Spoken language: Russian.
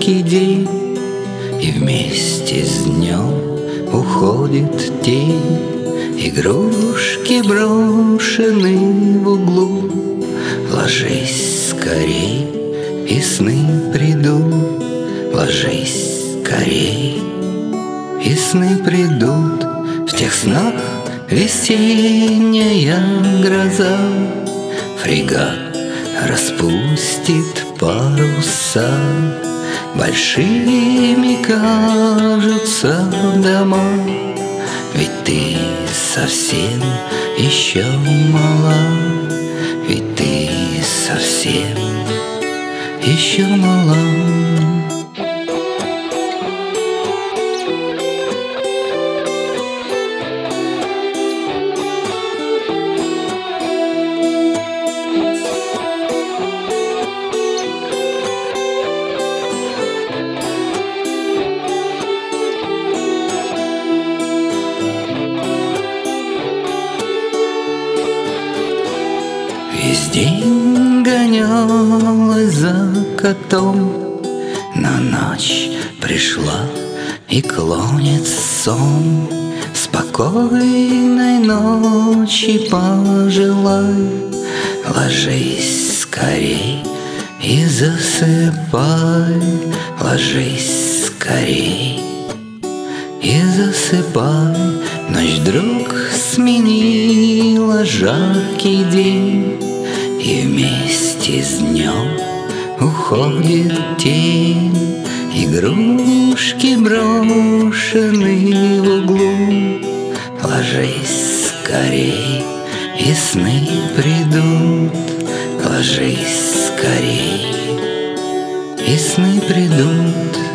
жаркий день, и вместе с днем уходит тень. Игрушки брошены в углу. Ложись скорей, и сны придут. Ложись скорей, и сны придут. В тех снах весенняя гроза. Фрегат распустит паруса. Большими кажутся дома. Ведь ты совсем еще мала. Ведь ты совсем еще мала. Весь день гонялась за котом, на ночь пришла и клонит сон. Спокойной ночи пожелай. Ложись скорей и засыпай. Ложись скорей и засыпай. Ночь вдруг сменила жаркий день, и вместе с днем уходит тень. Игрушки брошены в углу. Ложись скорей, и сны придут. Ложись скорей, и сны придут.